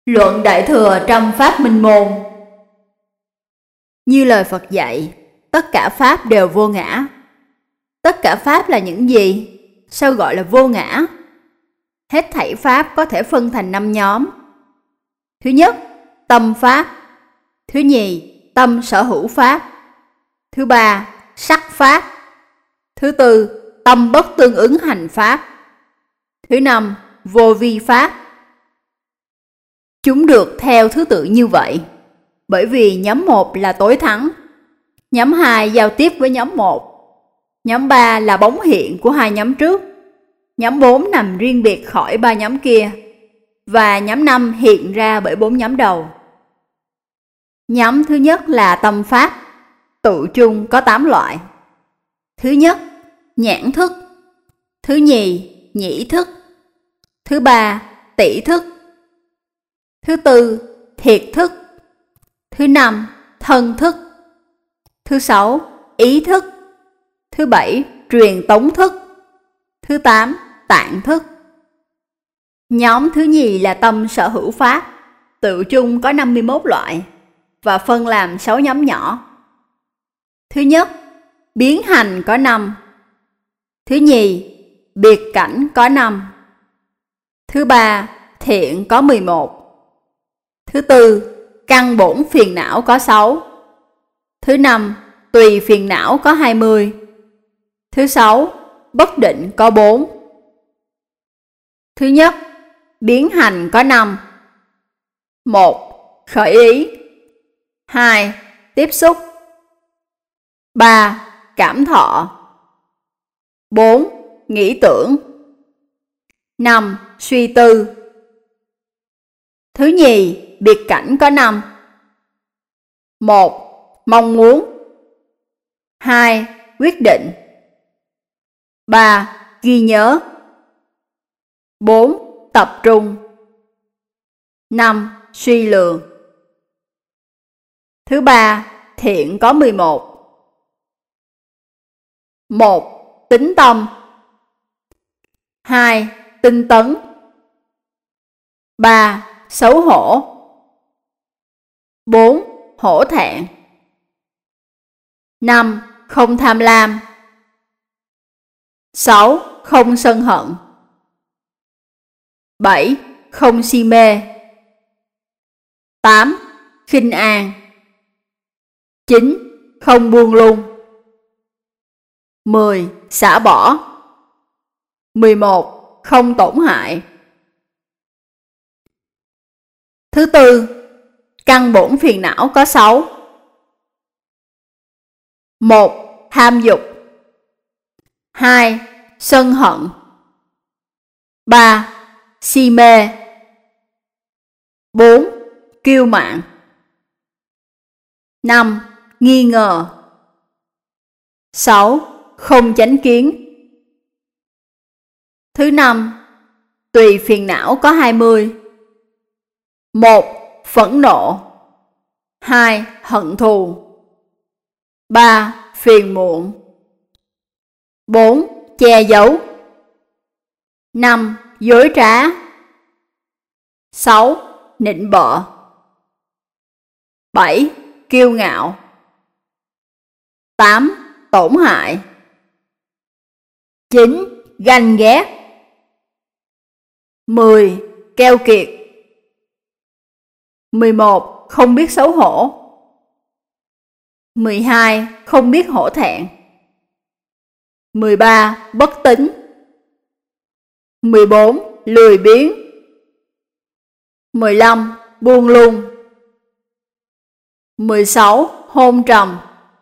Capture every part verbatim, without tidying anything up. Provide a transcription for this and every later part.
Luận Đại Thừa trong Pháp Minh Môn. Như lời Phật dạy, tất cả Pháp đều vô ngã. Tất cả Pháp là những gì? Sao gọi là vô ngã? Hết thảy Pháp có thể phân thành năm nhóm. Thứ nhất, tâm Pháp. Thứ nhì, tâm sở hữu Pháp. Thứ ba, sắc Pháp. Thứ tư, tâm bất tương ứng hành Pháp. Thứ năm, vô vi Pháp. Chúng được theo thứ tự như vậy, bởi vì nhóm một là tối thắng, nhóm hai giao tiếp với nhóm một, nhóm ba là bóng hiện của hai nhóm trước, nhóm bốn nằm riêng biệt khỏi ba nhóm kia, và nhóm năm hiện ra bởi bốn nhóm đầu. Nhóm thứ nhất là tâm Pháp, tự chung có tám loại. Thứ nhất, nhãn thức. Thứ nhì, nhĩ thức. Thứ ba, tỷ thức. Thứ tư, thiệt thức. Thứ năm, thân thức. Thứ sáu, ý thức. Thứ bảy, truyền tống thức. Thứ tám, tạng thức. Nhóm thứ nhì là tâm sở hữu Pháp, tự chung có năm mươi mốt loại và phân làm sáu nhóm nhỏ. Thứ nhất, biến hành có năm. Thứ nhì, biệt cảnh có năm. Thứ ba, thiện có mười một. Thứ tư, căn bổn phiền não có sáu. Thứ năm, tùy phiền não có hai mươi. Thứ sáu, bất định có bốn. Thứ nhất, biến hành có năm. một. Khởi ý. hai. Tiếp xúc. ba. Cảm thọ. bốn. Nghĩ tưởng. năm. Suy tư. Thứ nhì, biệt cảnh có năm. một. Mong muốn. hai. Quyết định. ba. Ghi nhớ. bốn. Tập trung. năm. Suy lường. Thứ ba, thiện có mười một. một. Tính tâm. hai. Tinh tấn. ba. Xấu hổ. bốn. Hổ thẹn. năm. Không tham lam. sáu. Không sân hận. bảy. Không si mê. tám. Khinh an. chín. Không buông lung. mười. Xả bỏ. mười một. Không tổn hại. Thứ tư, căn bổn phiền não có sáu. một. Tham dục. hai. Sân hận. ba. Si mê. bốn. Kiêu mạn. năm. Nghi ngờ. sáu. Không chánh kiến. Thứ năm, tùy phiền não có hai mươi. một. Phẫn nộ. hai. Hận thù. ba. Phiền muộn. bốn. Che giấu. năm. Dối trá. sáu. Nịnh bợ. bảy. Kiêu ngạo. tám. Tổn hại. chín. Ganh ghét. mười. Keo kiệt. mười một. Không biết xấu hổ. mười hai. Không biết hổ thẹn. mười ba. Bất tín. mười bốn. Lười biếng. mười lăm. Buông lung. mười sáu. Hôn trầm.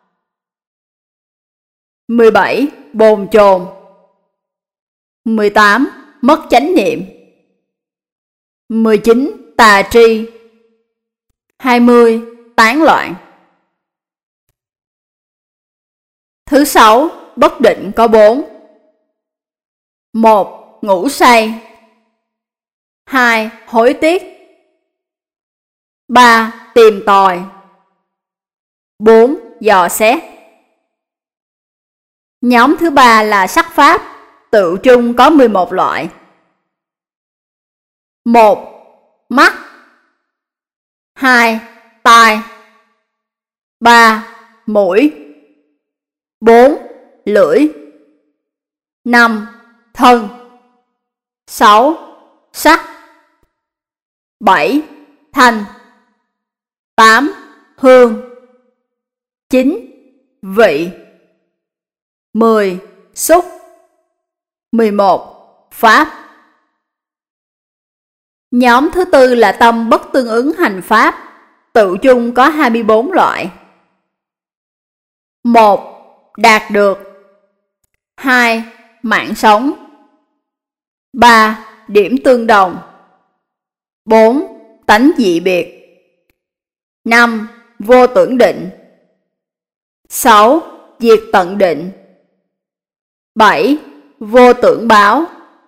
mười bảy. Bồn chồn. mười tám. Mất chánh niệm. mười chín. Tà tri. hai mươi. Tán loạn. Thứ sáu, bất định có bốn. một. Ngủ say. hai. Hối tiếc. ba. Tìm tòi. bốn. Dò xét. Nhóm thứ ba là sắc pháp, tự chung có mười một loại. một. Mắt. hai. Tai. ba. Mũi. bốn. Lưỡi. năm. Thân. sáu. Sắc. bảy. Thanh. tám. Hương. chín. Vị. mười. Xúc. mười một. Pháp. Nhóm thứ tư là tâm bất tương ứng hành pháp, tự chung có hai mươi bốn loại. một. Đạt được. hai. Mạng sống. ba. Điểm tương đồng. bốn. Tánh dị biệt. năm. Vô tưởng định. sáu. Diệt tận định. bảy. Vô tưởng báo.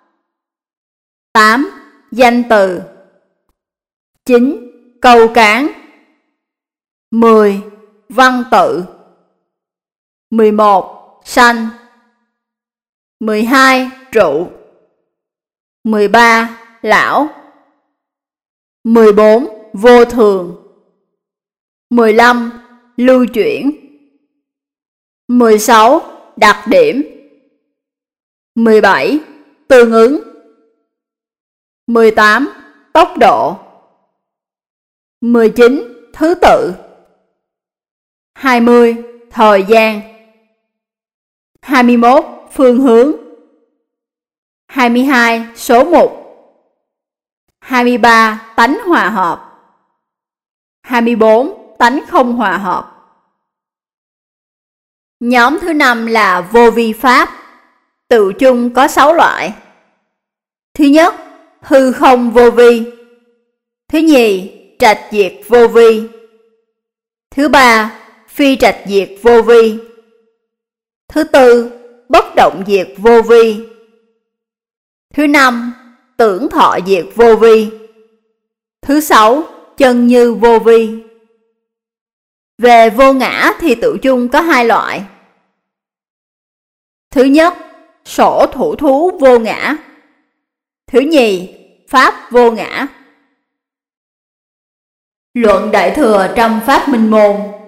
tám. Danh từ. chín. Câu cán. mười. Văn tự. mười một. Sanh. mười hai. Trụ. mười ba. Lão. mười bốn. Vô thường. mười lăm. Lưu chuyển. mười sáu. Đặc điểm. mười bảy. Tương ứng. mười tám. Tốc độ. mười chín. Thứ tự. hai mươi. Thời gian. hai mươi mốt. Phương hướng. hai mươi hai. Số mục. hai mươi ba. Tánh hòa hợp. hai mươi bốn. Tánh không hòa hợp. Nhóm thứ năm là vô vi pháp, tự chung có sáu loại. Thứ nhất, hư không vô vi. Thứ nhì, trạch diệt vô vi. Thứ ba, phi trạch diệt vô vi. Thứ tư, bất động diệt vô vi. Thứ năm, tưởng thọ diệt vô vi. Thứ sáu, chân như vô vi. Về vô ngã thì tự chung có hai loại. Thứ nhất, sổ thủ thú vô ngã. Thứ nhì, pháp vô ngã. Luận Đại Thừa trong Pháp Minh Môn.